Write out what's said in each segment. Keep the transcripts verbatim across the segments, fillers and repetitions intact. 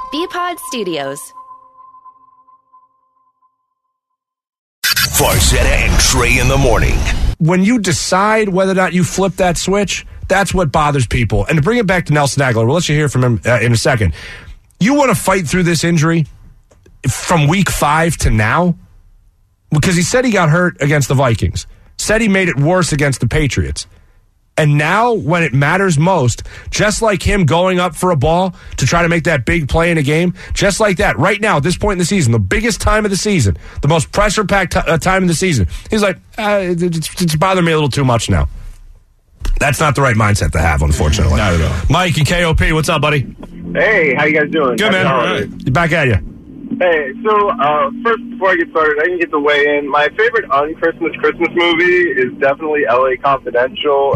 B-Pod Studios. Farzetta and Trey in the morning. When you decide whether or not you flip that switch, that's what bothers people. And to bring it back to Nelson Agholor, we'll let you hear from him uh, in a second. You want to fight through this injury from week five to now? Because he said he got hurt against the Vikings. Said he made it worse against the Patriots. And now, when it matters most, just like him going up for a ball to try to make that big play in a game, just like that, right now, at this point in the season, the biggest time of the season, the most pressure-packed t- uh, time of the season, he's like, uh, it's, it's bothering me a little too much now. That's not the right mindset to have, unfortunately. Not at all. Mike and K O P, what's up, buddy? Hey, how you guys doing? Good, man. All right. Back at you. Hey, so uh, first, before I get started, I can get to weigh in. My favorite un-Christmas Christmas movie is definitely L A Confidential,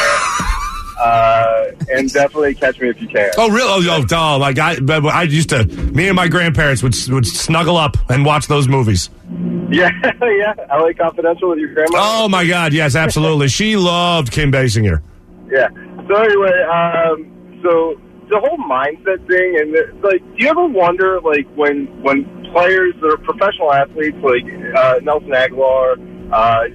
uh, and definitely Catch Me If You Can. Oh, really? Oh, oh my God! I used to. Me and my grandparents would would snuggle up and watch those movies. Yeah, yeah. L A Confidential with your grandma. Oh my God! Yes, absolutely. She loved Kim Basinger. Yeah. So anyway, um, so. the whole mindset thing, and the, like, do you ever wonder, like, when when players that are professional athletes, like uh, Nelson Agholor, uh,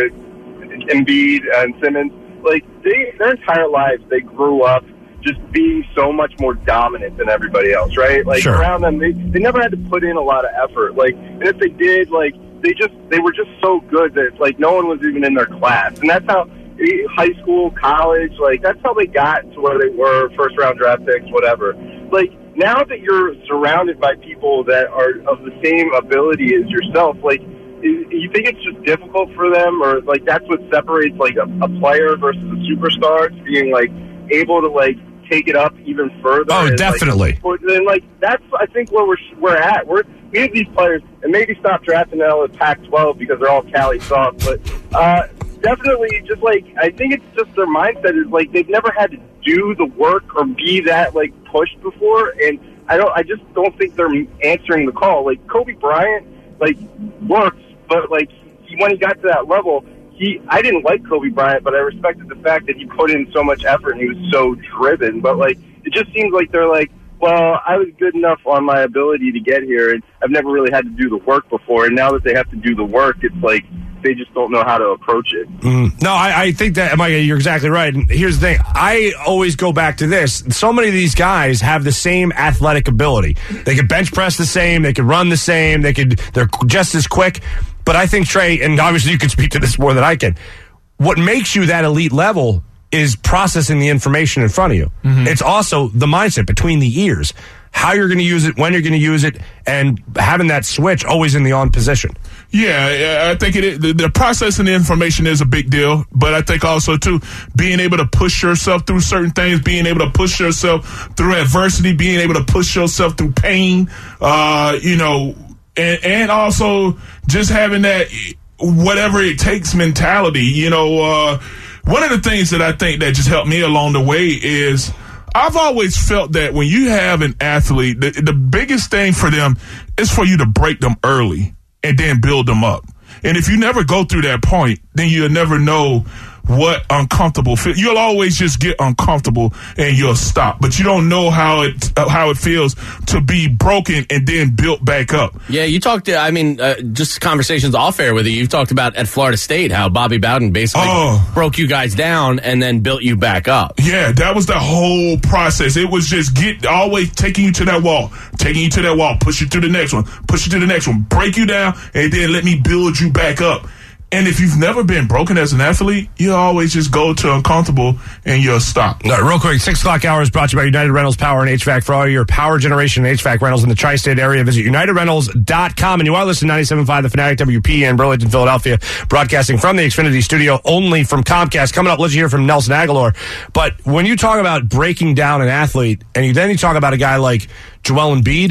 Embiid, and Simmons, like, they their entire lives they grew up just being so much more dominant than everybody else, right? Like, sure. Around them, they they never had to put in a lot of effort. Like, and if they did, like, they just they were just so good that like no one was even in their class, and that's how. High school, college, like, that's how they got to where they were, first-round draft picks, whatever. Like, now that you're surrounded by people that are of the same ability as yourself, like, you think it's just difficult for them, or, like, that's what separates, like, a, a player versus a superstar, it's being, like, able to, like, take it up even further. Oh, and, definitely. Like, then, like, that's, I think, where we're, we're at. We're, we have these players, and maybe stop drafting them with Pac twelve because they're all Cali soft, but, uh, definitely, just like, I think it's just their mindset is like they've never had to do the work or be that like pushed before, and I don't, I just don't think they're answering the call. Like Kobe Bryant, like works, but like he, when he got to that level, he, I didn't like Kobe Bryant, but I respected the fact that he put in so much effort and he was so driven. But like, it just seems like they're like, well, I was good enough on my ability to get here, and I've never really had to do the work before. And now that they have to do the work, it's like they just don't know how to approach it. Mm. No, I, I think that, Mike, you're exactly right. And here's the thing. I always go back to this. So many of these guys have the same athletic ability. They can bench press the same. They can run the same. They could, they're just as quick. But I think, Trey, and obviously you can speak to this more than I can, what makes you that elite level is processing the information in front of you. Mm-hmm. It's also the mindset between the ears, how you're going to use it, when you're going to use it, and having that switch always in the on position. Yeah, I think it is, the, the processing the information is a big deal, but I think also, too, being able to push yourself through certain things, being able to push yourself through adversity, being able to push yourself through pain, uh, you know, and, and also just having that whatever it takes mentality, you know, uh, one of the things that I think that just helped me along the way is I've always felt that when you have an athlete, the, the biggest thing for them is for you to break them early and then build them up. And if you never go through that point, then you'll never know what uncomfortable feel. You'll always just get uncomfortable and you'll stop, but you don't know how it uh, how it feels to be broken and then built back up. Yeah, you talked to, I mean, uh, just conversations off air with you. You've talked about at Florida State how Bobby Bowden basically oh. broke you guys down and then built you back up. Yeah, that was the whole process. It was just get always taking you to that wall, taking you to that wall, push you to the next one, push you to the next one, break you down, and then let me build you back up. And if you've never been broken as an athlete, you always just go to uncomfortable and you'll stop. All right, real quick, six o'clock hour is brought to you by United Rentals Power and H V A C. For all your power generation and H V A C rentals in the tri-state area, visit united rentals dot com. And you are listening to ninety-seven point five The Fanatic, W P N, Burlington, Philadelphia, broadcasting from the Xfinity studio only from Comcast. Coming up, let's hear from Nelson Agholor. But when you talk about breaking down an athlete, and you, then you talk about a guy like Joel Embiid,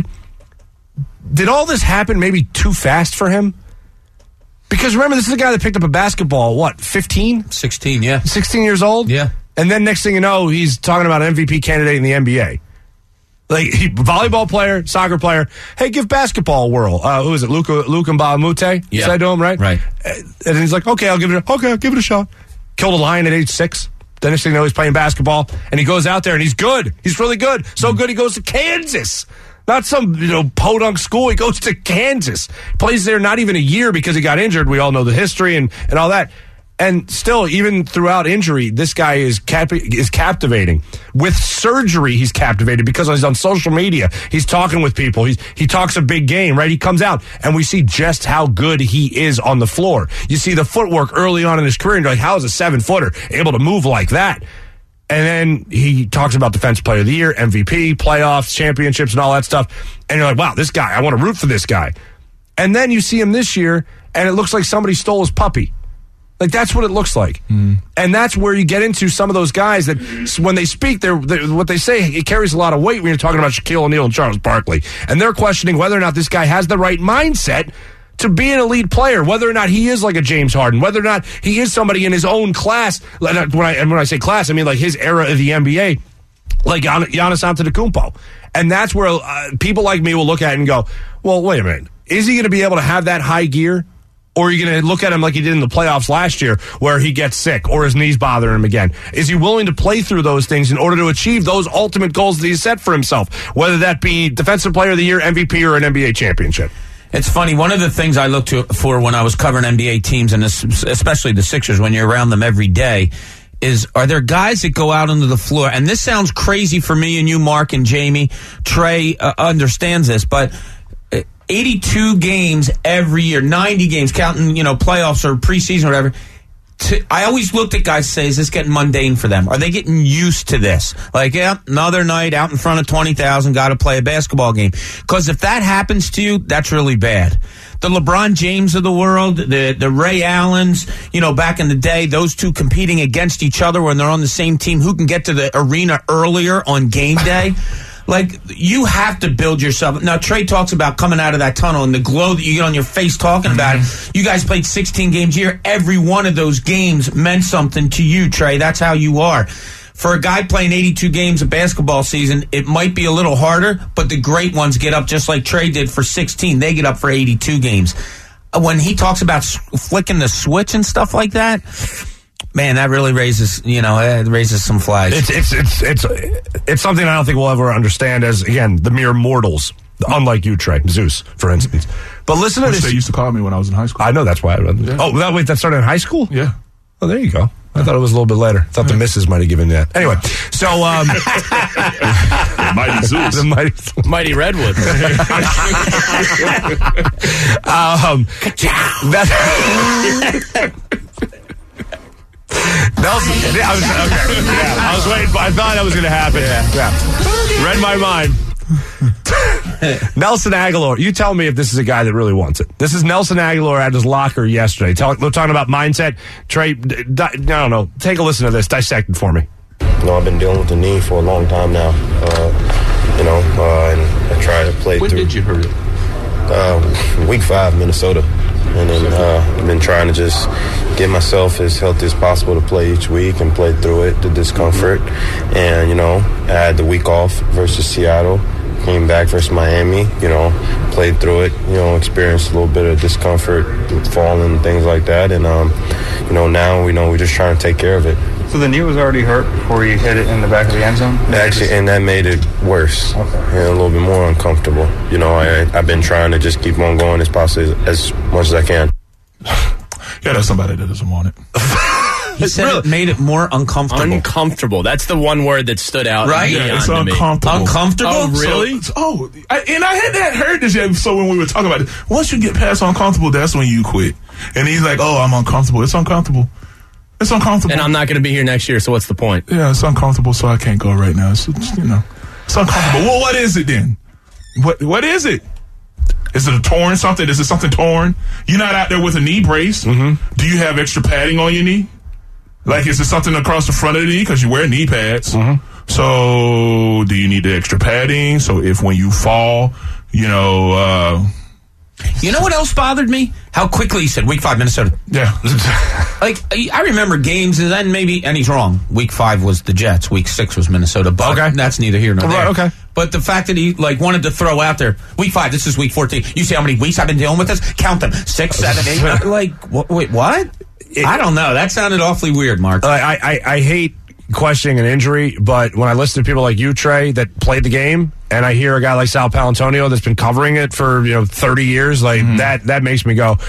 did all this happen maybe too fast for him? Because remember, this is a guy that picked up a basketball, what, fifteen? sixteen, yeah. sixteen years old? Yeah. And then next thing you know, he's talking about an M V P candidate in the N B A. Like, he, volleyball player, soccer player, hey, give basketball a whirl. Uh, who is it, Luka, Luka Mbamute? Yeah. Said to him, right? Right. And he's like, okay, I'll give it a, okay, I'll give it a shot. Killed a lion at age six. Then next thing you know, he's playing basketball, and he goes out there, and he's good. He's really good. So good, he goes to Kansas. Not some, you know, podunk school. He goes to Kansas. Plays there not even a year because he got injured. We all know the history and, and all that. And still, even throughout injury, this guy is cap- is captivating. With surgery, he's captivated because he's on social media. He's talking with people. He's, he talks a big game, right? He comes out, and we see just how good he is on the floor. You see the footwork early on in his career, and you're like, how is a seven-footer able to move like that? And then he talks about Defensive Player of the Year, M V P, playoffs, championships, and all that stuff. And you're like, wow, this guy, I want to root for this guy. And then you see him this year, and it looks like somebody stole his puppy. Like, that's what it looks like. Mm. And that's where you get into some of those guys that when they speak, they're, they're, what they say, it carries a lot of weight when you're talking about Shaquille O'Neal and Charles Barkley. And they're questioning whether or not this guy has the right mindset to be an elite player, whether or not he is like a James Harden, whether or not he is somebody in his own class. When I, and when I say class, I mean like his era of the N B A, like Gian, Giannis Antetokounmpo. And that's where uh, people like me will look at it and go, well, wait a minute. Is he going to be able to have that high gear? Or are you going to look at him like he did in the playoffs last year where he gets sick or his knees bother him again? Is he willing to play through those things in order to achieve those ultimate goals that he's set for himself, whether that be Defensive Player of the Year, M V P, or an N B A championship? It's funny. One of the things I looked to, for when I was covering N B A teams, and especially the Sixers, when you're around them every day, is are there guys that go out onto the floor? And this sounds crazy for me and you, Mark and Jamie. Trey uh, understands this, but eighty-two games every year, ninety games, counting, you know, playoffs or preseason or whatever. To, I always looked at guys and say, is this getting mundane for them? Are they getting used to this? Like, yeah, another night out in front of twenty thousand, got to play a basketball game. Because if that happens to you, that's really bad. The LeBron James of the world, the, the Ray Allens, you know, back in the day, those two competing against each other when they're on the same team, who can get to the arena earlier on game day? Like, you have to build yourself. Now, Trey talks about coming out of that tunnel and the glow that you get on your face talking about it. You guys played sixteen games a year. Every one of those games meant something to you, Trey. That's how you are. For a guy playing eighty-two games a basketball season, it might be a little harder, but the great ones get up just like Trey did for sixteen. They get up for eighty-two games. When he talks about flicking the switch and stuff like that, man, that really raises, you know, it raises some flags. It's it's it's it's it's something I don't think we'll ever understand as, again, the mere mortals. Unlike you, Trey, Zeus, for instance. But listen to Which this. they used to call me when I was in high school. I know that's why. I, yeah. Oh, that wait, that started in high school? Yeah. Oh, there you go. I thought it was a little bit later. I thought yeah. the missus might have given that. Anyway, so um, the mighty Zeus, the mighty, mighty Redwood. um, that. Nelson, I was, okay. yeah, I was waiting. I thought that was going to happen. Yeah. yeah, read my mind. Nelson Agholor, you tell me if this is a guy that really wants it. This is Nelson Agholor at his locker yesterday. Tell, we're talking about mindset. Trey, di, I don't know. Take a listen to this. Dissect it for me. You know, I've been dealing with the knee for a long time now. Uh, you know, uh, and I try to play when through. When did you hurt it? Uh, week five, Minnesota. And then uh, I've been trying to just get myself as healthy as possible to play each week and play through it, the discomfort. And, you know, I had the week off versus Seattle, came back versus Miami, you know, played through it, you know, experienced a little bit of discomfort, falling and things like that. And, um, you know, now, we know we're just trying to take care of it. So the knee was already hurt before you hit it in the back of the end zone? Actually, and that made it worse. Okay. And a little bit more uncomfortable. You know, I, I've been trying to just keep on going as possibly as, as much as I can. Yeah, that's somebody that doesn't want it. He said really? It made it more uncomfortable. Uncomfortable. That's the one word that stood out. Right? Yeah, it's uncomfortable. Uncomfortable? Oh, really? So, oh, I, and I had that heard this yet. So when we were talking about it, once you get past uncomfortable, that's when you quit. And he's like, oh, I'm uncomfortable. It's uncomfortable. It's uncomfortable. And I'm not going to be here next year, so what's the point? Yeah, it's uncomfortable, so I can't go right now. It's, it's, you know, it's uncomfortable. Well, what is it then? What What is it? Is it a torn something? Is it something torn? You're not out there with a knee brace. Mm-hmm. Do you have extra padding on your knee? Like, is it something across the front of the knee? Because you wear knee pads. Mm-hmm. So, do you need the extra padding? So, if when you fall, you know... Uh, You know what else bothered me? How quickly he said, week five, Minnesota. Yeah. Like, I remember games, and then maybe, and he's wrong. Week five was the Jets. Week six was Minnesota. But okay. That's neither here nor there. Right, okay. But the fact that he, like, wanted to throw out there, week five, this is week fourteen. You see how many weeks I've been dealing with this? Count them. Six, seven, eight. Like, wh- wait, what? It, I don't know. That sounded awfully weird, Mark. Uh, I, I, I hate questioning an injury, but when I listen to people like you, Trey, that played the game, and I hear a guy like Sal Paolantonio that's been covering it for, you know, thirty years, like mm-hmm. that, that makes me go,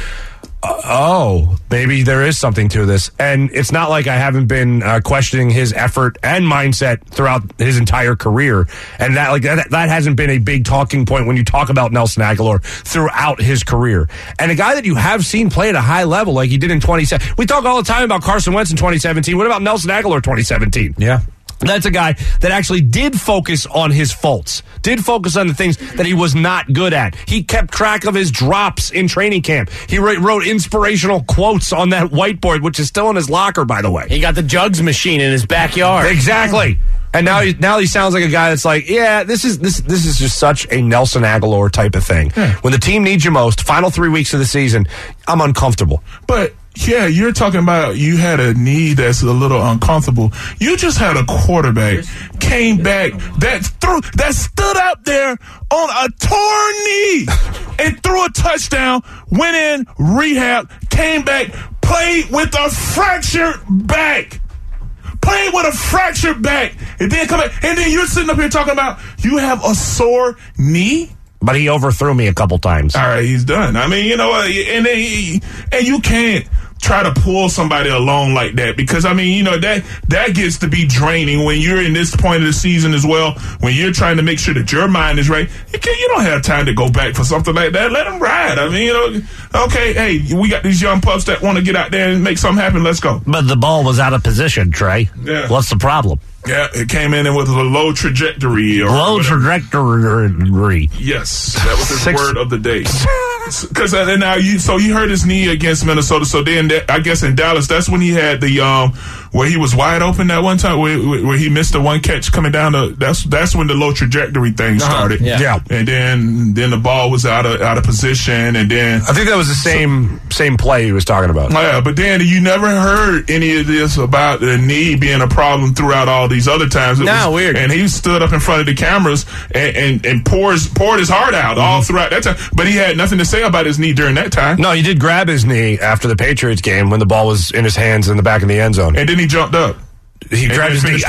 oh, maybe there is something to this. And it's not like I haven't been uh, questioning his effort and mindset throughout his entire career. And that like that, that hasn't been a big talking point when you talk about Nelson Aguilar throughout his career. And a guy that you have seen play at a high level like he did in twenty seventeen. We talk all the time about Carson Wentz in twenty seventeen. What about Nelson Aguilar twenty seventeen? Yeah. That's a guy that actually did focus on his faults, did focus on the things that he was not good at. He kept track of his drops in training camp. He wrote, wrote inspirational quotes on that whiteboard, which is still in his locker, by the way. He got the jugs machine in his backyard. Exactly. And now he, now he sounds like a guy that's like, yeah, this is this this is just such a Nelson Aguilar type of thing. Yeah. When the team needs you most, final three weeks of the season, I'm uncomfortable. But yeah, you're talking about you had a knee that's a little uncomfortable. You just had a quarterback came back that threw that stood up there on a torn knee and threw a touchdown, went in, rehab, came back, played with a fractured back. Playing with a fractured back, and then come back, and then you're sitting up here talking about you have a sore knee. But he overthrew me a couple times. All right, he's done. I mean, you know, and then he, and you can't try to pull somebody along like that because I mean, you know, that that gets to be draining when you're in this point of the season as well. When you're trying to make sure that your mind is right, you can you don't have time to go back for something like that. Let them ride. I mean, you know, okay, hey, we got these young pups that want to get out there and make something happen. Let's go. But the ball was out of position, Trey. Yeah. What's the problem? Yeah, it came in with a low trajectory. Or low whatever. trajectory. Yes, that was his Six. word of the day. Because uh, now you, so he hurt his knee against Minnesota. So then, I guess in Dallas, that's when he had the um, where he was wide open that one time, where, where he missed the one catch coming down. The, that's that's when the low trajectory thing started. Uh-huh. Yeah. yeah, and then then the ball was out of out of position, and then I think that was the same so, same play he was talking about. Yeah, but then you never heard any of this about the knee being a problem throughout all these other times. It no, was, weird. And he stood up in front of the cameras and and, and pours poured his heart out mm-hmm. all throughout that time, but he had nothing to say about his knee during that time. No, he did grab his knee after the Patriots game when the ball was in his hands in the back of the end zone. And then he jumped up. He and grabbed his knee.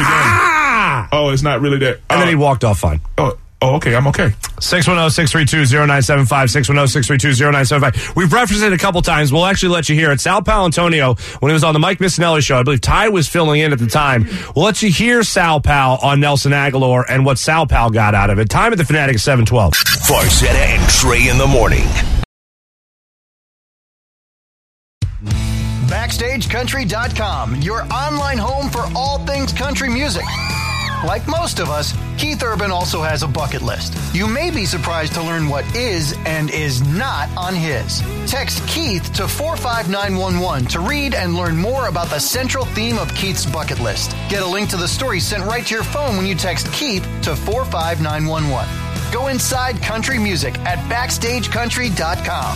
Ah! Oh, it's not really that. And uh, then he walked off fine. Oh, oh okay, I'm okay. six one zero, six three two, zero nine seven five, six one zero, six three two, zero nine seven five. We've referenced it a couple times. We'll actually let you hear it. Sal Paolantonio, when he was on the Mike Missinelli show, I believe Ty was filling in at the time. We'll let you hear Sal Pal on Nelson Aguilar and what Sal Pal got out of it. Time at the Fanatic is seven twelve. Farcetta and Trey in the morning. Backstage Country dot com, your online home for all things country music. Like most of us, Keith Urban also has a bucket list. You may be surprised to learn what is and is not on his. Text Keith to four five nine one one to read and learn more about the central theme of Keith's bucket list. Get a link to the story sent right to your phone when you text Keith to four five nine one one. Go inside country music at Backstage Country dot com.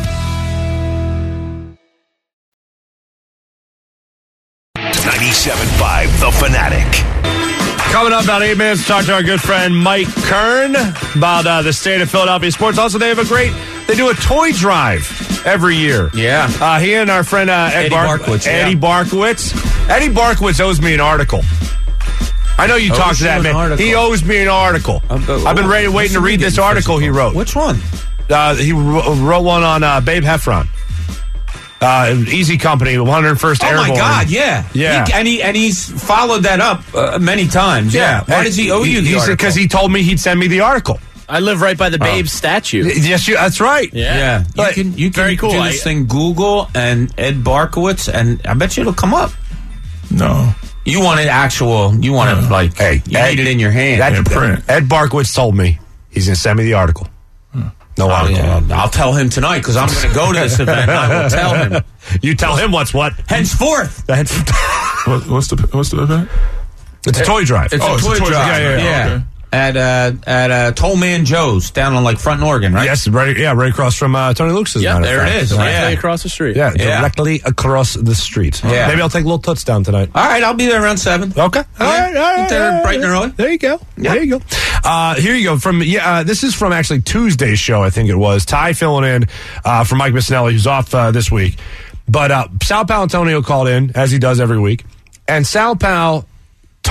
ninety-seven point five The Fanatic. Coming up about eight minutes to talk to our good friend Mike Kern about uh, the state of Philadelphia sports. Also, they have a great, they do a toy drive every year. Yeah. Uh, he and our friend uh, Ed Eddie Bark- Barkowitz. Eddie yeah. Barkowitz. Eddie Barkowitz owes me an article. I know you Owes talked to you that an man. article. He owes me an article. Um, uh, I've been ready, what's waiting to the read this weekend article he wrote. Which one? Uh, he wrote, wrote one on uh, Babe Heffron. Uh, Easy Company, one hundred first Oh Airborne. my God! Yeah, yeah, he, and he and he's followed that up uh, many times. Yeah. yeah. Why does he owe you the article? Because he told me he'd send me the article. I live right by the Babe oh. statue. Yes, you, that's right. Yeah, yeah. You But, can you can very cool. do I, this thing Google and Ed Barkowitz, and I bet you it'll come up. No, you want it actual. You want it like hey, you Ed, need it in your hand. That's in print. Ed Barkowitz told me he's going to send me the article. No Oh, article. yeah. I'll tell him tonight because I'm going to go to this event. I will tell him. You tell him what's what. Henceforth, what, what's the what's the event? It's a toy drive. it's Oh, a it's a toy toy drive. drive. Yeah, Yeah, yeah. okay. At uh, at uh, Toll Man Joe's down on like Front and Oregon, right? Yes, right. Yeah, right across from uh, Tony Luke's. Yeah, there it is. Directly Yeah. across the street. Yeah, Yeah. directly across the street. Yeah. Maybe I'll take a little touchdown tonight. All right, I'll be there around seven. Okay. All right. All right. Get there all right, bright and early. There you go. Yeah. There you go. Uh, here you go. From yeah, uh, this is from actually Tuesday's show. I think it was Ty filling in uh, for Mike Missinelli, who's off uh, this week. But uh, Sal Paolantonio called in as he does every week, and Sal Pal t-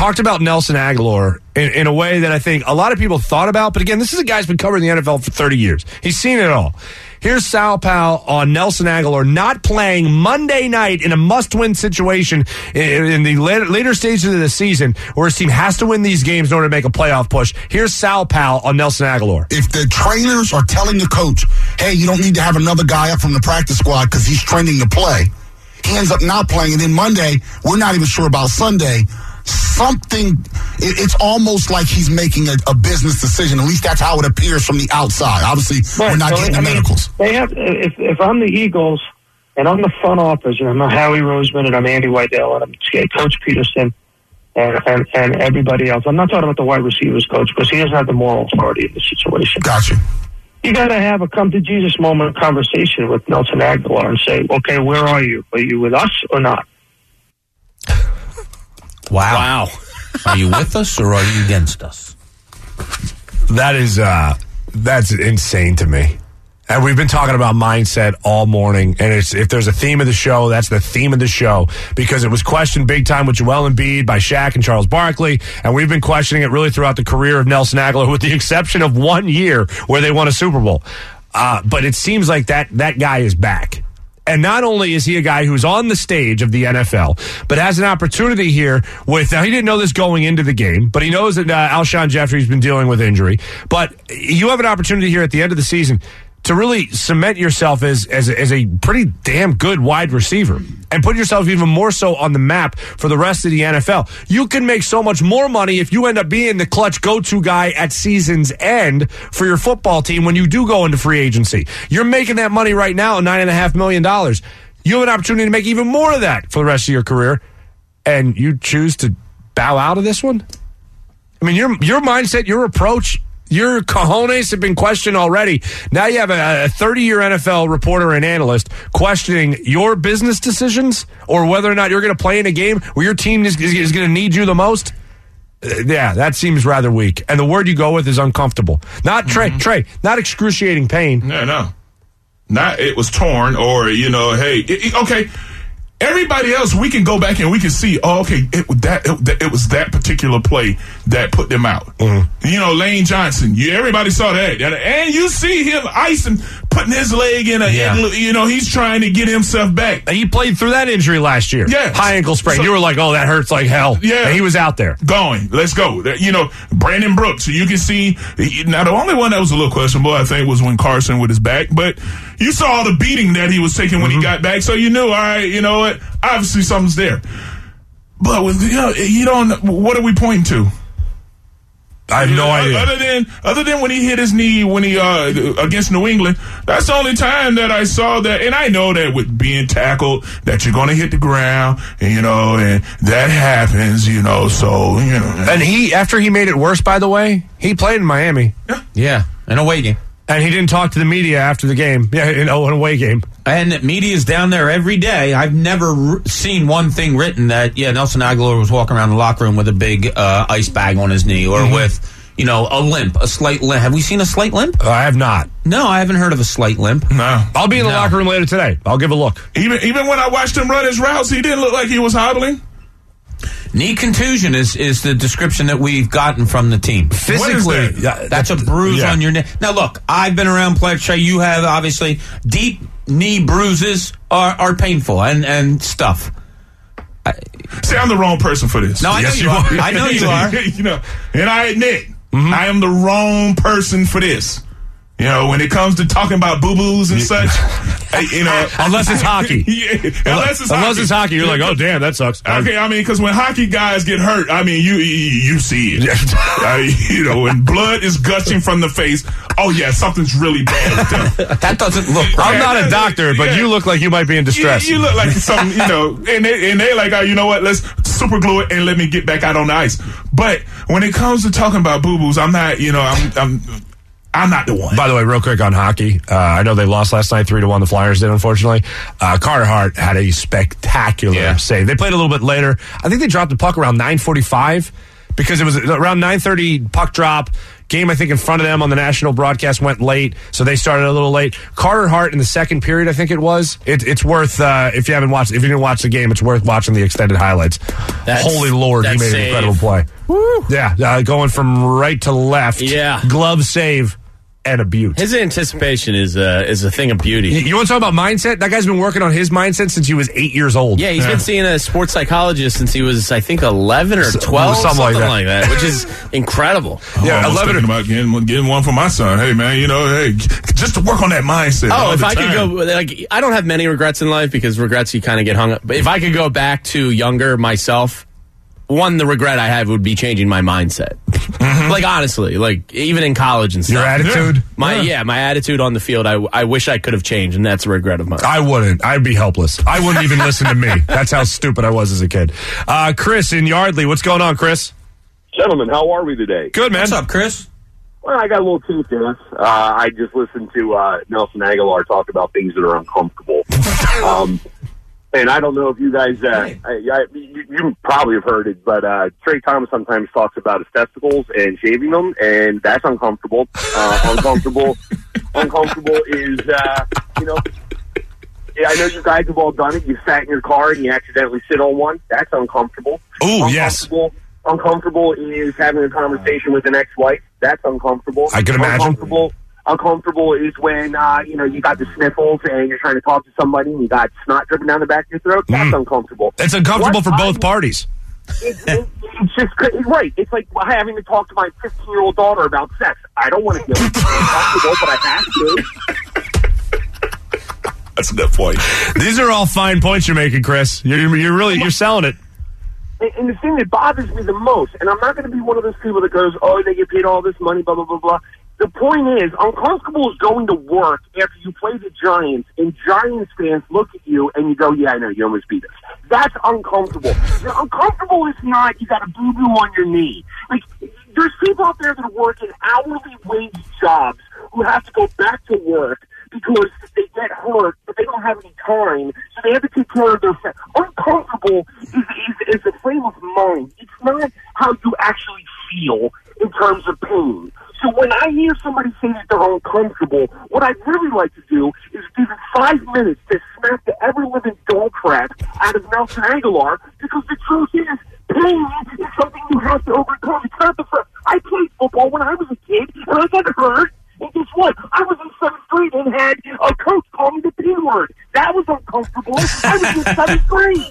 talked about Nelson Agholor in, in a way that I think a lot of people thought about. But again, this is a guy who's been covering the N F L for thirty years. He's seen it all. Here's Sal Powell on Nelson Agholor not playing Monday night in a must-win situation in, in the later, later stages of the season where his team has to win these games in order to make a playoff push. Here's Sal Powell on Nelson Agholor. If the trainers are telling the coach, hey, you don't need to have another guy up from the practice squad because he's trending to play, he ends up not playing, and then Monday, we're not even sure about Sunday, something, it, it's almost like he's making a, a business decision. At least that's how it appears from the outside. Obviously, right, we're not so, getting I the mean, medicals. They have, if, if I'm the Eagles and I'm the front office and I'm Howie Roseman and I'm Andy Weidel and I'm Coach Peterson and, and, and everybody else, I'm not talking about the wide receivers coach because he doesn't have the moral authority in the situation. Gotcha. You got to have a come to Jesus moment conversation with Nelson Agholor and say, okay, where are you? Are you with us or not? Wow. Wow. Are you with us or are you against us? That is, uh, that's insane to me. And we've been talking about mindset all morning, and it's if there's a theme of the show, that's the theme of the show, because it was questioned big time with Joel Embiid by Shaq and Charles Barkley, and we've been questioning it really throughout the career of Nelson Agholor, with the exception of one year where they won a Super Bowl. Uh, but it seems like that that guy is back. And not only is he a guy who's on the stage of the N F L, but has an opportunity here with, now he didn't know this going into the game, but he knows that uh, Alshon Jeffrey's been dealing with injury. But you have an opportunity here at the end of the season to really cement yourself as, as, as a pretty damn good wide receiver and put yourself even more so on the map for the rest of the N F L. You can make so much more money if you end up being the clutch go-to guy at season's end for your football team when you do go into free agency. You're making that money right now at nine point five million dollars. You have an opportunity to make even more of that for the rest of your career, and you choose to bow out of this one? I mean, your your mindset, your approach, your cojones have been questioned already. Now you have a thirty-year N F L reporter and analyst questioning your business decisions or whether or not you're going to play in a game where your team is, is, is going to need you the most. Uh, yeah, that seems rather weak. And the word you go with is uncomfortable. Not Trey, mm-hmm. Trey, not excruciating pain. No, no. Not it was torn or, you know, hey, it, it, okay. Everybody else, we can go back and we can see, oh, okay, it, that, it, it was that particular play that put them out. Mm-hmm. You know, Lane Johnson, you, everybody saw that. And you see him icing, putting his leg in a, yeah. in, you know, he's trying to get himself back. And he played through that injury last year. Yeah. High ankle sprain. So, you were like, oh, that hurts like hell. Yeah. And he was out there. Going. Let's go. You know, Brandon Brooks, you can see, now the only one that was a little questionable, I think, was when Carson with his back, but you saw the beating that he was taking when mm-hmm. he got back, so you knew, all right, you know what, obviously something's there. But with, you know, you don't, what are we pointing to? I have no know, idea. Other than other than when he hit his knee when he uh, against New England, that's the only time that I saw that. And I know that with being tackled, that you're going to hit the ground, and, you know, and that happens, you know. So you know. And he, after he made it worse, by the way, he played in Miami. Yeah, yeah, an away game. And he didn't talk to the media after the game. Yeah, in oh, an away game. And media's down there every day. I've never r- seen one thing written that, yeah, Nelson Agholor was walking around the locker room with a big uh, ice bag on his knee or mm-hmm. with, you know, a limp, a slight limp. Have we seen a slight limp? Uh, I have not. No, I haven't heard of a slight limp. No. I'll be in the no. locker room later today. I'll give a look. Even even when I watched him run his routes, he didn't look like he was hobbling. Knee contusion is, is the description that we've gotten from the team. Physically, that? Yeah, that's a bruise yeah. on your knee. Now, look, I've been around players. Trey, you have, obviously. Deep knee bruises are, are painful and, and stuff. I, See, I'm the wrong person for this. No, I yes, know you, you are. are. I know you are. You know, and I admit, mm-hmm. I am the wrong person for this. You know, when it comes to talking about boo-boos and such, you know. Unless it's hockey. Yeah, unless it's unless hockey. it's hockey, you're like, oh, damn, that sucks. Okay, I mean, because when hockey guys get hurt, I mean, you you, you see it. uh, you know, when blood is gushing from the face, oh, yeah, something's really bad with them. That doesn't look right. I'm not a doctor, but yeah. you look like you might be in distress. You, you look like something, you know, and, they, and they're like, oh, you know what, let's super glue it and let me get back out on the ice. But when it comes to talking about boo-boos, I'm not, you know, I'm... I'm I'm not the one. By the way, real quick on hockey, uh, I know they lost last night, three to one. The Flyers did, unfortunately. Uh, Carter Hart had a spectacular yeah. save. They played a little bit later. I think they dropped the puck around nine forty-five because it was around nine thirty puck drop. Game, I think, in front of them on the national broadcast went late, so they started a little late. Carter Hart in the second period, I think it was. It, it's worth, uh, if you haven't watched, if you didn't watch the game, it's worth watching the extended highlights. That's, Holy Lord, he made save. an incredible play. Woo. Yeah, uh, going from right to left. Yeah. Glove save. And a beaut. His anticipation is uh, is a thing of beauty. You, you want to talk about mindset? That guy's been working on his mindset since he was eight years old. Yeah, he's yeah. been seeing a sports psychologist since he was, I think, eleven or twelve, something, something like, that. like that, which is incredible. Oh, yeah, I was eleven thinking about getting, getting one for my son. Hey, man, you know, hey, just to work on that mindset. Oh, if I time. could go, like, I don't have many regrets in life because regrets you kind of get hung up. But if I could go back to younger myself, one, the regret I have would be changing my mindset. Mm-hmm. Like, honestly, like, even in college and stuff. Your attitude? Yeah. My, yeah. yeah, my attitude on the field, I, I wish I could have changed, and that's a regret of mine. I wouldn't. I'd be helpless. I wouldn't even listen to me. That's how stupid I was as a kid. Uh, Chris in Yardley, what's going on, Chris? Gentlemen, how are we today? Good, man. What's up, Chris? Well, I got a little tooth in us. Uh, I just listened to uh, Nelson Aguilar talk about things that are uncomfortable. um And I don't know if you guys, uh, I, I, you, you probably have heard it, but uh, Trey Thomas sometimes talks about his testicles and shaving them, and that's uncomfortable. Uh, uncomfortable, uncomfortable is, uh, you know, yeah, I know you guys have all done it. You sat in your car and you accidentally sit on one. That's uncomfortable. Oh, yes. Uncomfortable is having a conversation with an ex-wife. That's uncomfortable. I can imagine. Uncomfortable. Uncomfortable is when, uh, you know, you got the sniffles and you're trying to talk to somebody and you got snot dripping down the back of your throat. That's mm. uncomfortable. It's uncomfortable what for both I, parties. It, it, it's just, right. It's like having to talk to my fifteen-year-old daughter about sex. I don't want to do it. It's uncomfortable, but I have to. That's a good point. These are all fine points you're making, Chris. You're, you're really, you're selling it. And, and the thing that bothers me the most, and I'm not going to be one of those people that goes, oh, they get paid all this money, blah, blah, blah, blah. The point is, uncomfortable is going to work after you play the Giants, and Giants fans look at you and you go, yeah, I know, you almost beat us. That's uncomfortable. Now, uncomfortable is not, you got a boo-boo on your knee. Like, there's people out there that work in hourly wage jobs who have to go back to work because they get hurt, but they don't have any time, so they have to take care of their family. Uncomfortable is, is, is a frame of mind. It's not how you actually feel in terms of pain. So when I hear somebody say that they're uncomfortable, what I'd really like to do is give them five minutes to smack the ever-living dog crap out of Nelson Aguilar, because the truth is, pain is something you have to overcome. It's not the first. I played football when I was a kid, and I got hurt, and guess what? I was in seventh grade and had a coach call me the P word. That was uncomfortable. I was in seventh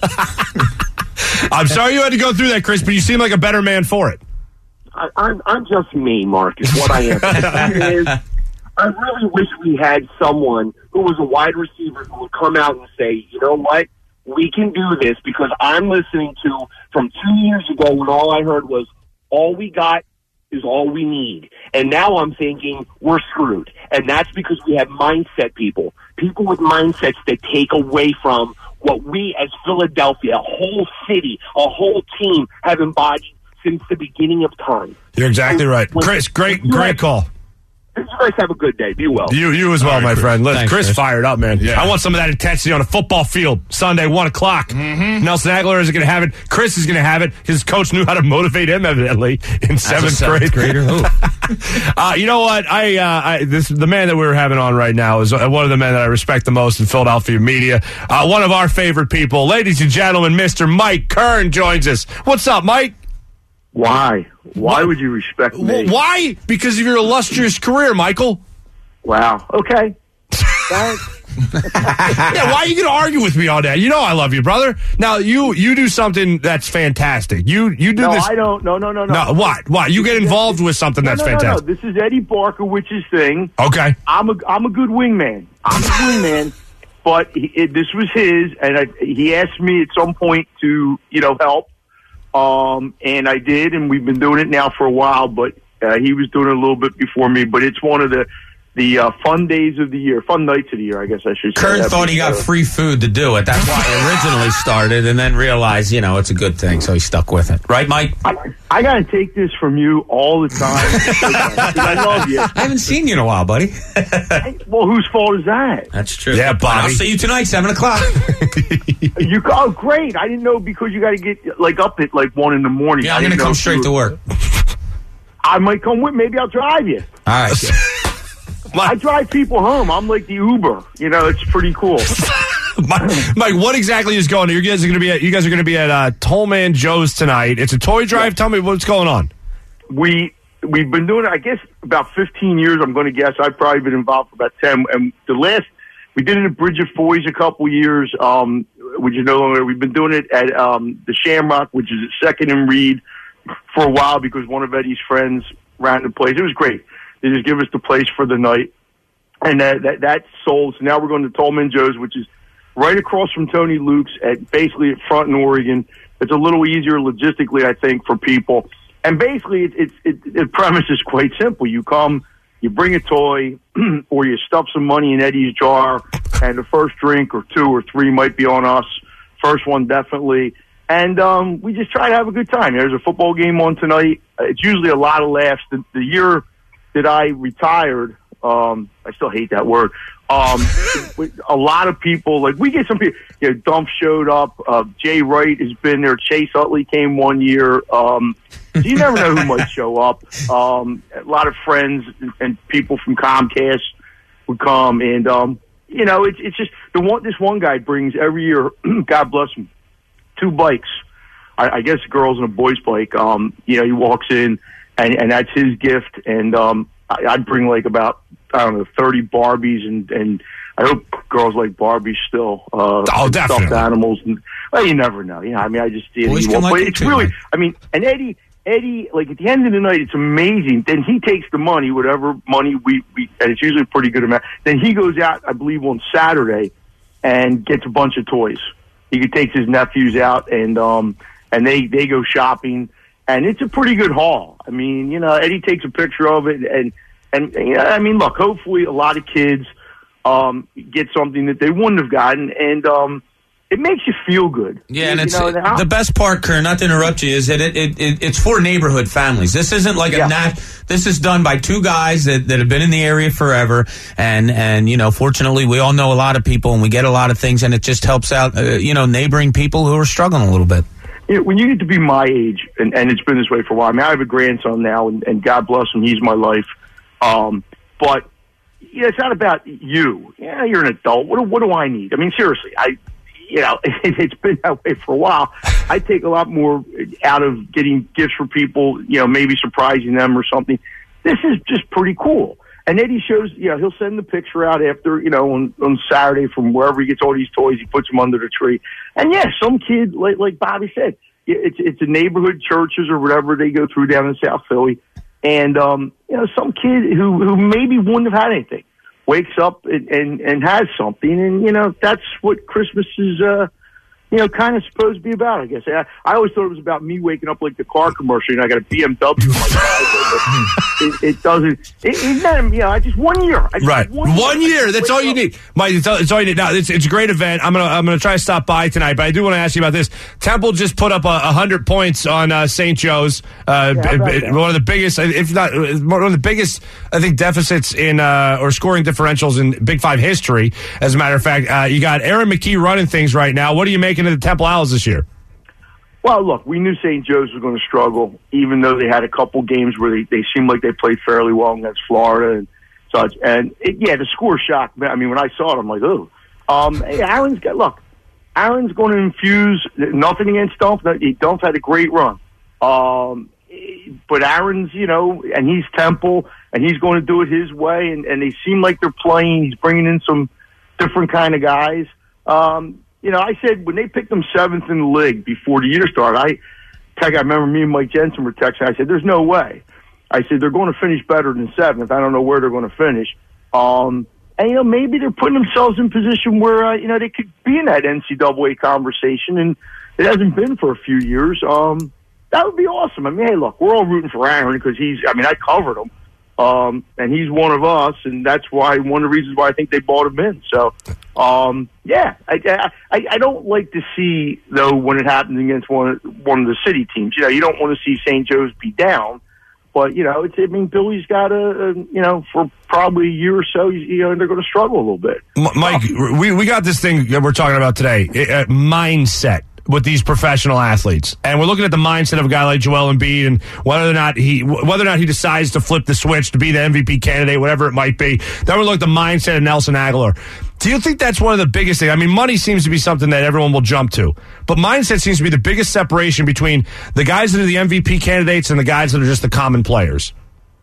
grade. I'm sorry you had to go through that, Chris, but you seem like a better man for it. I, I'm I'm just me, Mark, is what I am. The thing is, I really wish we had someone who was a wide receiver who would come out and say, you know what, we can do this, because I'm listening to, from two years ago when all I heard was, all we got is all we need. And now I'm thinking, we're screwed. And that's because we have mindset people, people with mindsets that take away from what we as Philadelphia, a whole city, a whole team have embodied since the beginning of time. You're exactly right. Chris, great, great call. You guys have a good day. Be well. You you as well, right, my Chris. friend. Listen, Thanks, Chris, Chris fired up, man. Yeah. I want some of that intensity on a football field Sunday, one o'clock. Mm-hmm. Nelson Aguilar is going to have it. Chris is going to have it. His coach knew how to motivate him, evidently, in seventh, seventh grade. Grader. uh, you know what? I, uh, I this the man that we're having on right now is one of the men that I respect the most in Philadelphia media. Uh, one of our favorite people. Ladies and gentlemen, Mister Mike Kern joins us. What's up, Mike? Why? Why what? would you respect me? Why? Because of your illustrious career, Michael. Wow. Okay. Thanks. Yeah, why are you going to argue with me all day? You know I love you, brother. Now, you you do something that's fantastic. You you do no, this. No, I don't. No, no, no, no. No, what? What? You get involved with something no, that's no, fantastic. No, no, this is Eddie Barkowicz's thing. Okay. I'm a, I'm a good wingman. I'm a wingman, but he, it, this was his, and I, he asked me at some point to, you know, help. Um, and I did, and we've been doing it now for a while, but uh, he was doing it a little bit before me. But it's one of the the uh, fun days of the year, fun nights of the year, I guess I should say. Kern thought he got free food to do it. That's why he originally started, and then realized, you know, it's a good thing, so he stuck with it. Right, Mike? I, I got to take this from you all the time, because I love you. I haven't seen you in a while, buddy. Well, whose fault is that? That's true. Yeah, Bobby. I'll see you tonight, seven o'clock. You Oh, great. I didn't know, because you got to get, like, up at, like, one in the morning. Yeah, I'm going to come straight to work. I might come with. Maybe I'll drive you. All right. I drive people home. I'm like the Uber. You know, it's pretty cool. Mike, Mike, what exactly is going on? You guys are going to be at, you guys are going to be at uh, Tollman Joe's tonight. It's a toy drive. Yeah. Tell me what's going on. We we've been doing it, I guess, about fifteen years. I'm going to guess. I've probably been involved for about ten. And the last we did it at Bridge of Foys a couple years, um, which is no longer. We've been doing it at um, the Shamrock, which is at Second and Reed, for a while because one of Eddie's friends ran the place. It was great. They just give us the place for the night, and that that, that sold. So now we're going to Tollman Joe's, which is right across from Tony Luke's, at basically at Front in Oregon. It's a little easier logistically, I think, for people. And basically, it, it, it, the premise is quite simple. You come, you bring a toy, or you stuff some money in Eddie's jar, and the first drink or two or three might be on us. First one, definitely. And um, we just try to have a good time. There's a football game on tonight. It's usually a lot of laughs. The, the year that I retired, um, I still hate that word, um, a lot of people, like we get some people, you know, Dump showed up, uh, Jay Wright has been there, Chase Utley came one year, um, so you never know who might show up. Um, a lot of friends and, and people from Comcast would come, and, um, you know, it's, it's just, the one, this one guy brings every year, God bless him, two bikes. I, I guess a girl's and a boy's bike. Um, you know, he walks in, and, and that's his gift, and um, I, I'd bring like about, I don't know, thirty Barbies, and, and I hope girls like Barbies still. Uh, oh, definitely. Stuffed animals. And, well, you never know. You know, I mean, I just see it. Boys can like but it it's too, really, man. I mean, and Eddie, Eddie, like at the end of the night, it's amazing. Then he takes the money, whatever money we, we and it's usually a pretty good amount. Then he goes out, I believe, on Saturday and gets a bunch of toys. He takes his nephews out, and um, and they, they go shopping. And it's a pretty good haul. I mean, you know, Eddie takes a picture of it, and, and, and I mean, look, hopefully a lot of kids um, get something that they wouldn't have gotten, and um, it makes you feel good. Yeah, you, and it's you know, and the best part, Kern, not to interrupt you, is that it, it, it it's for neighborhood families. This isn't like yeah. a nat. This is done by two guys that, that have been in the area forever, and and you know, fortunately, we all know a lot of people, and we get a lot of things, and it just helps out, uh, you know, neighboring people who are struggling a little bit. You know, when you get to be my age, and, and it's been this way for a while. I mean, I have a grandson now, and, and God bless him, he's my life. Um, but yeah, it's not about you. Yeah, you're an adult. What do, what do I need? I mean, seriously, I, you know, it, it's been that way for a while. I take a lot more out of getting gifts for people, you know, maybe surprising them or something. This is just pretty cool. And Eddie shows, you know, he'll send the picture out after, you know, on, on Saturday from wherever he gets all these toys, he puts them under the tree. And yeah, some kid, like, like Bobby said, it's, it's a neighborhood churches or whatever they go through down in South Philly. And, um, you know, some kid who, who maybe wouldn't have had anything wakes up and, and, and has something. And, you know, that's what Christmas is, uh, you know, kind of supposed to be about, I guess. I, I always thought it was about me waking up like the car commercial, and I got a B M W in my driveway. It, it doesn't. It, it not, you know, I just one year. I just Right, one, one year. year. That's all you need, Mike. It's all, it's all you need. Now, it's, it's a great event. I'm gonna I'm gonna try to stop by tonight, but I do want to ask you about this. Temple just put up a, a hundred points on uh, Saint Joe's. Uh, Yeah, b- b- one of the biggest, if not one of the biggest, I think, deficits in uh, or scoring differentials in Big Five history. As a matter of fact, uh, you got Aaron McKee running things right now. What are you making of the Temple Owls this year? Well, look, we knew Saint Joe's was going to struggle, even though they had a couple games where they, they seemed like they played fairly well against Florida and such. And, it, yeah, the score shocked me. I mean, when I saw it, I'm like, oh. Um, hey, Aaron's got, look, Aaron's going to infuse nothing against Dump. Dump had a great run. Um, but Aaron's, you know, and he's Temple, and he's going to do it his way, and, and they seem like they're playing. He's bringing in some different kind of guys. Um, You know, I said when they picked them seventh in the league before the year started, I, Tech, I remember me and Mike Jensen were texting. I said, there's no way. I said, they're going to finish better than seventh. I don't know where they're going to finish. Um, and, you know, maybe they're putting themselves in position where, uh, you know, they could be in that N C double A conversation, and it hasn't been for a few years. Um, that would be awesome. I mean, hey, look, we're all rooting for Aaron because he's, I mean, I covered him. Um, and he's one of us, and that's why one of the reasons why I think they bought him in. So, um, yeah, I, I, I don't like to see, though, when it happens against one, one of the city teams. You know, you don't want to see Saint Joe's be down, but, you know, it's, I mean, Billy's got a, a, you know, for probably a year or so, you know, they're going to struggle a little bit. M- Mike, we, we got this thing that we're talking about today, uh, mindset. with these professional athletes, and we're looking at the mindset of a guy like Joel Embiid and whether or not he whether or not he decides to flip the switch to be the M V P candidate, whatever it might be. Then we look at the mindset of Nelson Aguilar. Do you think that's one of the biggest things? I mean, money seems to be something that everyone will jump to, but mindset seems to be the biggest separation between the guys that are the M V P candidates and the guys that are just the common players.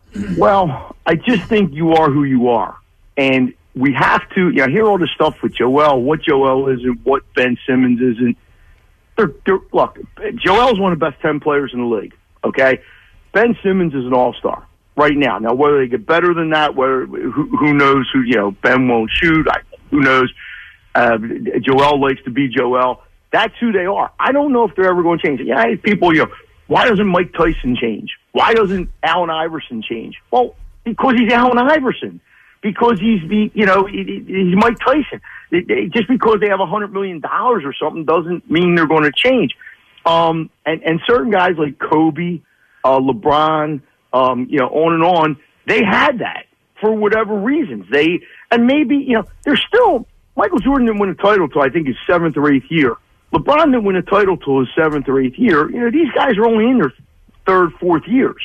Well, I just think you are who you are, and we have to. You know, hear all this stuff with Joel, what Joel is, and what Ben Simmons is, and they're, they're, look, Joel's one of the best ten players in the league. Okay, Ben Simmons is an all-star right now. Now, whether they get better than that, whether who, who knows? Who you know? Ben won't shoot. I, who knows? Uh, Joel likes to be Joel. That's who they are. I don't know if they're ever going to change it. Yeah, people, you know, why doesn't Mike Tyson change? Why doesn't Allen Iverson change? Well, because he's Allen Iverson. Because he's the, you know, he's Mike Tyson. Just because they have a hundred million dollars or something doesn't mean they're going to change. Um, and, and certain guys like Kobe, uh, LeBron, um, you know, on and on, they had that for whatever reasons. They, and maybe, you know, they're still, Michael Jordan didn't win a title till I think his seventh or eighth year. LeBron didn't win a title till his seventh or eighth year. You know, these guys are only in their third, fourth years.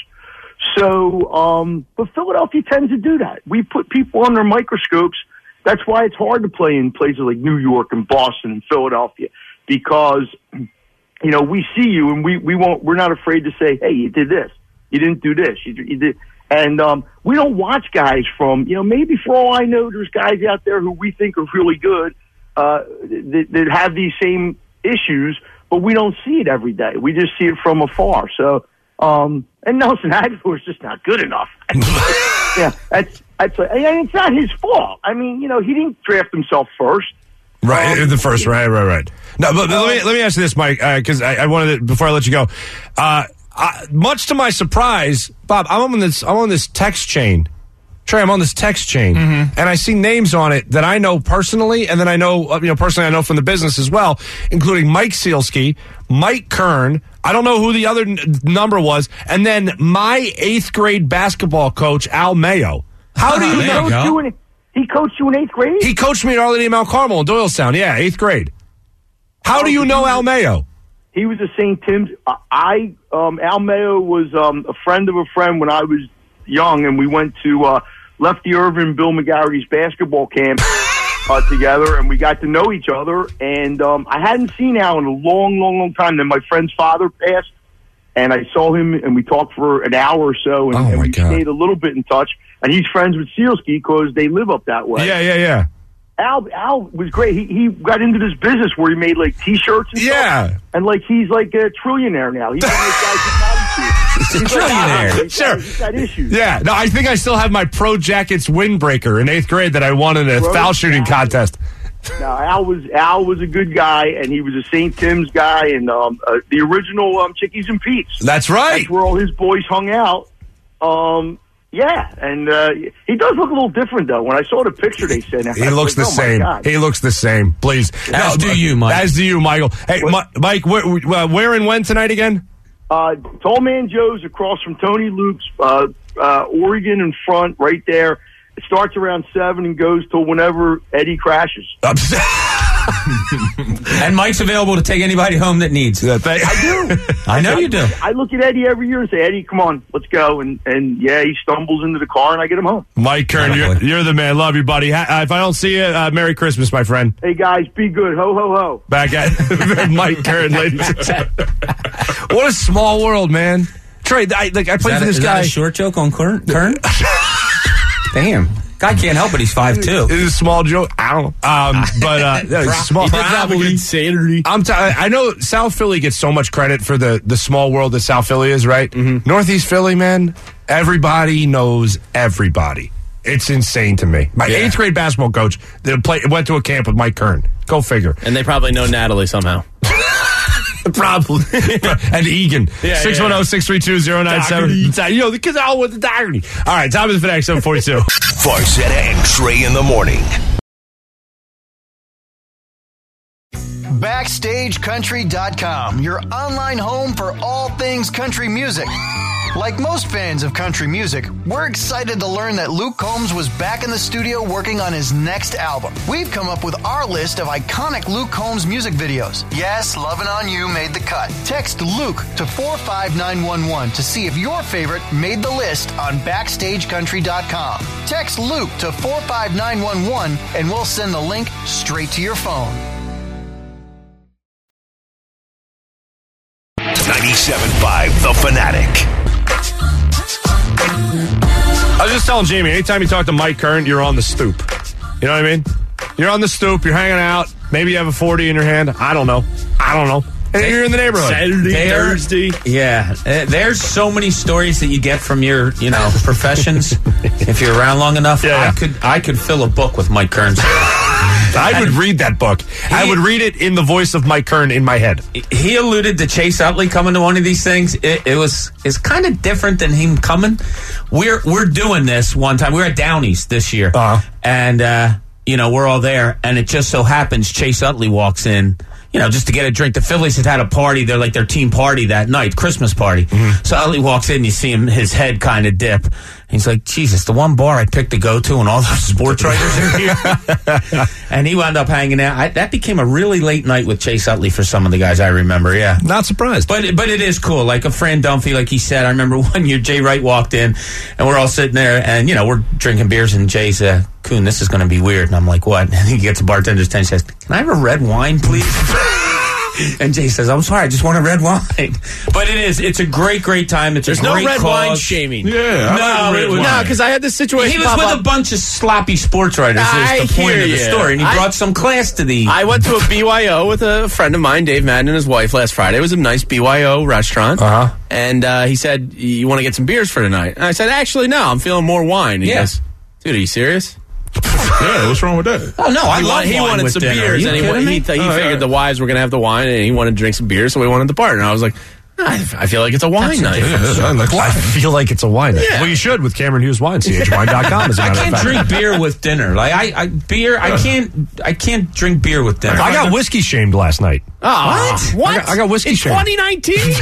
So, um, but Philadelphia tends to do that. We put people under microscopes. That's why it's hard to play in places like New York and Boston and Philadelphia, because, you know, we see you and we, we won't, we're not afraid to say, hey, you did this. You didn't do this. You, you did. And, um, we don't watch guys from, you know, maybe for all I know, there's guys out there who we think are really good, uh, that, that have these same issues, but we don't see it every day. We just see it from afar. So, um, and Nelson Aguilar is just not good enough. yeah, that's that's. And it's not his fault. I mean, you know, he didn't draft himself first. Right, um, the first, right, right, right. No, but, but let me let me ask you this, Mike, because uh, I, I wanted to, before I let you go. Uh, I, much to my surprise, Bob, I'm on this. I'm on this text chain. Trey, I'm on this text chain, mm-hmm. and I see names on it that I know personally, and then I know, you know, personally I know from the business as well, including Mike Sealski, Mike Kern. I don't know who the other n- number was, and then my eighth grade basketball coach, Al Mayo. How do you he know? Coached you in, he coached you in eighth grade? He coached me at Arlington Mount Carmel in Doylestown. Yeah, eighth grade. How oh, do you know Al Mayo? He was a Saint Tim's. Uh, I um, Al Mayo was um, a friend of a friend when I was young, and we went to uh, Lefty Irvin, Bill McGarry's basketball camp uh, together, and we got to know each other. And um, I hadn't seen Al in a long, long, long time. Then my friend's father passed, and I saw him, and we talked for an hour or so, and, oh and we God. stayed a little bit in touch. And he's friends with Sealski because they live up that way. Yeah, yeah, yeah. Al Al was great. He he got into this business where he made like T-shirts and yeah. stuff. And like he's like a trillionaire now. He's one of those guys who body He's a trillionaire. Like, sure. He's got issues. Yeah. No, I think I still have my Pro Jackets windbreaker in eighth grade that I won in a Pro foul shooting contest. No, Al was Al was a good guy, and he was a Saint Tim's guy, and um, uh, the original um, Chickies and Pete's. That's right. That's where all his boys hung out. Um. Yeah, and uh, he does look a little different, though. When I saw the picture they sent out, he looks like, the oh same. He looks the same. Please. As no, do you, Mike. As do you, Michael. Hey, Ma- Mike, where, uh, where and when tonight again? Uh, Tall Man Joe's across from Tony Luke's, uh, uh, Oregon in front, right there. It starts around seven and goes till whenever Eddie crashes. And Mike's available to take anybody home that needs. Yeah, thank- I do. I know I, you do. I look at Eddie every year and say, Eddie, come on, let's go. And, and yeah, he stumbles into the car and I get him home. Mike Kern, you're, you're the man. Love you, buddy. Ha- uh, if I don't see you, uh, Merry Christmas, my friend. Hey, guys, be good. Ho, ho, ho. Back at Mike Kern, ladies and gentlemen. What a small world, man. Trey, I, like, I played for a, this is guy. That a short joke on Kern? Kern? Damn. Guy can't help it. He's five two. It is a small joke. I don't know. Um, but uh, no, small. He did have a good Saturday. I'm t- I know South Philly gets so much credit for the, the small world that South Philly is, right? Mm-hmm. Northeast Philly, man, everybody knows everybody. It's insane to me. My yeah. eighth grade basketball coach that play, went to a camp with Mike Kern. Go figure. And they probably know Natalie somehow. Probably. And Egan. six one zero, six three two, zero nine seven. You know, the kids are all with the diary. All right, time is for the next seven forty-two. Farzetta and Trey in the morning. Backstage Country dot com, your online home for all things country music. Like most fans of country music, we're excited to learn that Luke Combs was back in the studio working on his next album. We've come up with our list of iconic Luke Combs music videos. Yes, Lovin' On You made the cut. Text Luke to four five nine one one to see if your favorite made the list on backstage country dot com. Text Luke to four five nine one one and we'll send the link straight to your phone. ninety-seven point five The Fanatic. I was just telling Jamie, anytime you talk to Mike Kern, you're on the stoop. You know what I mean? You're on the stoop, you're hanging out, maybe you have a forty in your hand. I don't know. I don't know. And you're in the neighborhood. Saturday, There- Thursday. Yeah, uh, there's so many stories that you get from your, you know, professions. If you're around long enough, Yeah, yeah. I could, I could fill a book with Mike Kern's. I would read that book. I would read it in the voice of Mike Kern in my head. He alluded to Chase Utley coming to one of these things. It, it was it's kind of different than him coming. We're we're doing this one time. We're at Downey's this year, Uh-huh. and uh, you know we're all there. And it just so happens Chase Utley walks in, you know, just to get a drink. The Phillies had had a party. They're like their team party that night, Christmas party. Mm-hmm. So Utley walks in, you see him, his head kind of dip. He's like, Jesus, the one bar I picked to go to, and all those sports writers are here. And he wound up hanging out. I, that became a really late night with Chase Utley for some of the guys I remember. Yeah, not surprised. But but it is cool. Like a Fran Dunphy, like he said. I remember one year Jay Wright walked in, and we're all sitting there, and you know we're drinking beers, and Jay said, "Coon, this is going to be weird." And I'm like, "What?" And he gets a bartender's tent. He says, "Can I have a red wine, please?" And Jay says, "I'm sorry, I just want a red wine." But it is. It's a great, great time. It's There's a no great red cause. wine shaming. Yeah, No, it was, No, because I had this situation. he was pop with up. a bunch of sloppy sports writers. I Is the point hear of the ya. story, and he I- brought some class to the. I went to a B Y O with a friend of mine, Dave Madden, and his wife last Friday. It was a nice B Y O restaurant. Uh-huh. And uh, he said, "You want to get some beers for tonight?" And I said, "Actually, no. I'm feeling more wine." And he Yeah. goes, "Dude, are you serious?" Yeah, what's wrong with that? Oh no, I he love wanted, he wine wanted with some dinner. Are beers, you and he, kidding he, me? he Oh, figured yeah. the wives were going to have the wine, and he wanted to drink some beer, so we wanted the part. And I was like, I, I feel like it's a wine night. Yeah, I like I wine. feel like it's a wine. Yeah. Well, you should with Cameron Hughes Wine, C H wine dot com. As a I matter of can't fact. drink beer with dinner. Like I, I beer, I can't, I can't drink beer with dinner. I got whiskey shamed last night. Oh, what? I got- I got whiskey in shamed. twenty nineteen?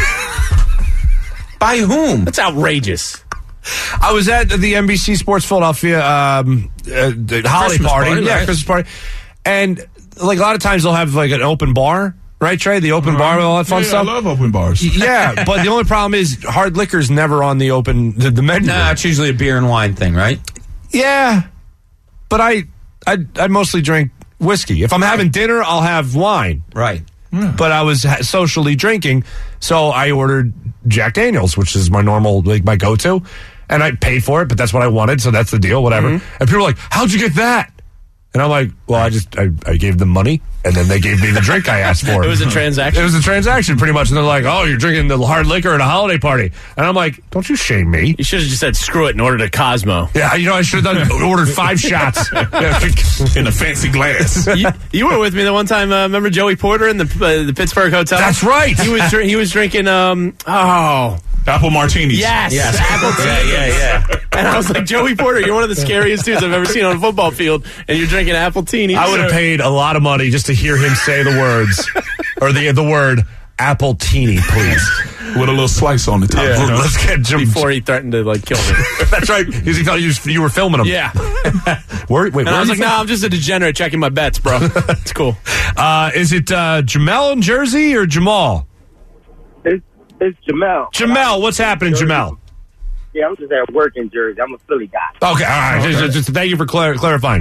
By whom? That's outrageous. I was at the N B C Sports Philadelphia um, uh, the holiday Christmas party, party, yeah, right. Christmas party, and like a lot of times they'll have like an open bar, right, Trey? The open bar with all that fun Yeah, stuff. I love open bars. Yeah, but the only problem is hard liquor's never on the open the, the menu. Nah, it's usually a beer and wine thing, right? Yeah, but I I I mostly drink whiskey. If I'm having dinner, I'll have wine. Right. But I was ha- socially drinking, so I ordered Jack Daniels, which is my normal, like my go-to, and I paid for it. But that's what I wanted, so that's the deal. Whatever. Mm-hmm. And people were like, "How'd you get that?" And I'm like, "Well, I just I, I gave them money, and then they gave me the drink I asked for." It was a transaction? It was a transaction, pretty much. And they're like, "Oh, you're drinking the hard liquor at a holiday party," and I'm like, "Don't you shame me." You should have just said, screw it, and ordered a Cosmo. Yeah, you know, I should have done ordered five shots. In a fancy glass. you, you were with me the one time. Uh, remember Joey Porter in the uh, the Pittsburgh hotel? That's right. He was dr- he was drinking. Um, oh, Apple martinis. yes, Yes. apple Yeah, yeah, yeah. And I was like, Joey Porter, you're one of the scariest dudes I've ever seen on a football field, and you're drinking apple teenies. I would have paid a lot of money just to hear him say the words or the the word apple teeny, please. With a little slice on the top. Yeah. You know? Let's get Jim. before he threatened to like kill me. That's right. Because he thought you, you were filming him. Yeah. Where, wait, And where I was are like, you no, from? I'm just a degenerate checking my bets, bro. It's cool. Uh, is it uh, Jamel in Jersey or Jamal? It's, it's Jamel. Jamel, what's happening, Jamel? Yeah, I'm just at work in Jersey. I'm a Philly guy. Okay, all right. Just, just thank you for clar- clarifying.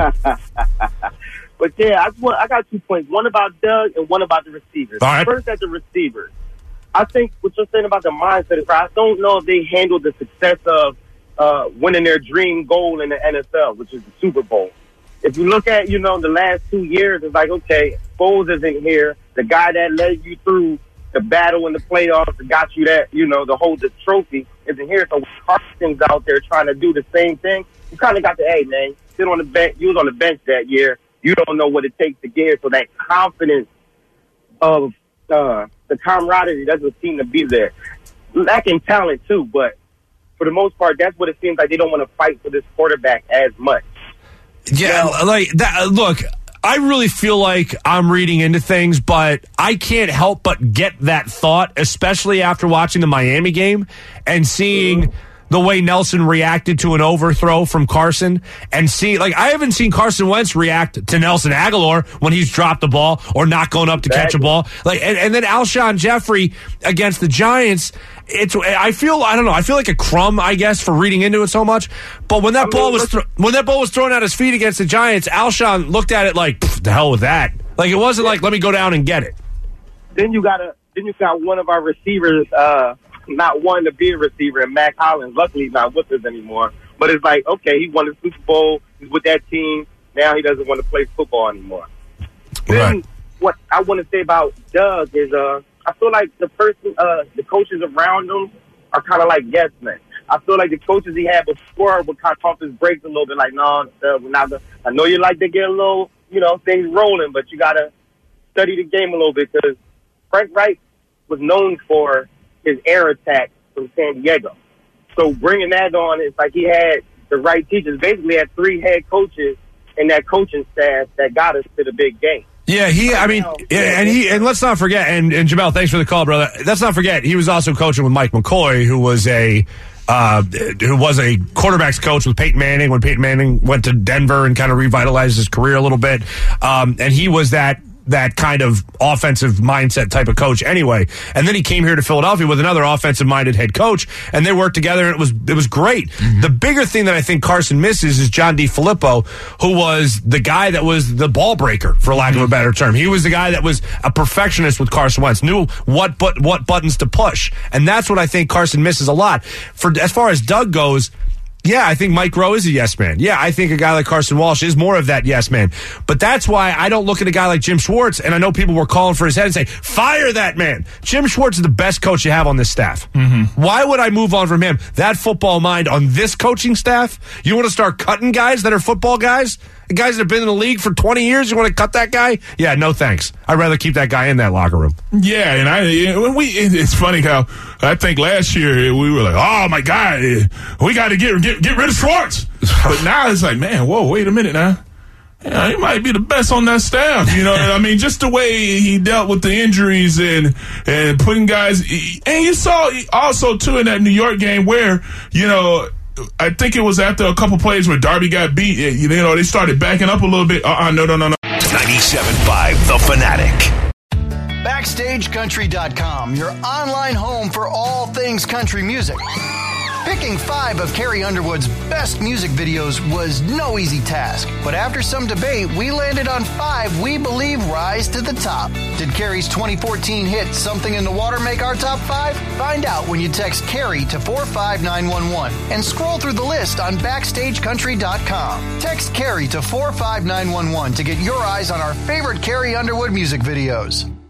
But yeah, I, just want- I got two points. One about Doug and one about the receivers. All right. First, at the receivers. I think what you're saying about the mindset is right. I don't know if they handled the success of uh, winning their dream goal in the N F L, which is the Super Bowl. If you look at, you know, the last two years, it's like, okay, Foles isn't here. The guy that led you through the battle in the playoffs and got you that, you know, to hold the trophy isn't here. So Carson's out there trying to do the same thing. You kind of got to, hey, man, sit on the bench. You was on the bench that year. You don't know what it takes to get here. So that confidence of uh, the camaraderie doesn't seem to be there. Lacking talent, too, but for the most part, that's what it seems like. They don't want to fight for this quarterback as much. Yeah, like that. Look, I really feel like I'm reading into things, but I can't help but get that thought, especially after watching the Miami game and seeing the way Nelson reacted to an overthrow from Carson, and see, like, I haven't seen Carson Wentz react to Nelson Aguilar when he's dropped the ball or not going up to catch a ball. Like, and, and then Alshon Jeffrey against the Giants. It's, I feel, I don't know, I feel like a crumb, I guess, for reading into it so much. But when that I mean, ball was th- when that ball was thrown at his feet against the Giants, Alshon looked at it like, the hell with that. Like, it wasn't like, let me go down and get it. Then you got a, then you got one of our receivers, uh, not wanting to be a receiver, and Mac Hollins, luckily he's not with us anymore. But it's like, okay, he won the Super Bowl, he's with that team, now he doesn't want to play football anymore. Right. Then what I want to say about Doug is, uh, I feel like the person, uh, the coaches around him are kind of like yes men. I feel like the coaches he had before would kind of pump his brakes a little bit, like, no, uh, we're not gonna, I know you like to get a little, you know, things rolling, but you got to study the game a little bit, because Frank Reich was known for his air attack from San Diego. So bringing that on, it's like he had the right teachers. Basically had three head coaches in that coaching staff that got us to the big game. Yeah, he, I mean, and he, and let's not forget, and, and Jamel, thanks for the call, brother. Let's not forget, he was also coaching with Mike McCoy, who was a, uh, who was a quarterback's coach with Peyton Manning when Peyton Manning went to Denver and kind of revitalized his career a little bit. Um, and he was that, that kind of offensive mindset type of coach anyway. And then he came here to Philadelphia with another offensive minded head coach, and they worked together, and it was it was great. Mm-hmm. The bigger thing that I think Carson misses is John DeFilippo, who was the guy that was the ball breaker, for lack mm-hmm. of a better term. He was the guy that was a perfectionist with Carson Wentz, knew what but what buttons to push. And that's what I think Carson misses a lot. For as far as Doug goes, yeah, I think Mike Rowe is a yes man. Yeah, I think a guy like Carson Walsh is more of that yes man. But that's why I don't look at a guy like Jim Schwartz, and I know people were calling for his head and say, fire that man. Jim Schwartz is the best coach you have on this staff. Mm-hmm. Why would I move on from him? That football mind on this coaching staff? You want to start cutting guys that are football guys? The guys that have been in the league for twenty years, you want to cut that guy? Yeah, no thanks. I'd rather keep that guy in that locker room. Yeah, and I when we it's funny how I think last year we were like, oh my God, we got to get, get get rid of Schwartz. But now it's like, man, whoa, wait a minute now. Yeah, he might be the best on that staff. You know, I mean, just the way he dealt with the injuries and and putting guys. And you saw also too in that New York game where, you know, I think it was after a couple plays where Darby got beat. You know, they started backing up a little bit. Uh-uh, no, no, no, no. ninety-seven point five The Fanatic. Backstage Country dot com, your online home for all things country music. Picking five of Carrie Underwood's best music videos was no easy task, but after some debate, we landed on five we believe rise to the top. Did Carrie's twenty fourteen hit Something in the Water make our top five? Find out when you text Carrie to four five nine one one and scroll through the list on Backstage Country dot com. Text Carrie to four five nine one one to get your eyes on our favorite Carrie Underwood music videos.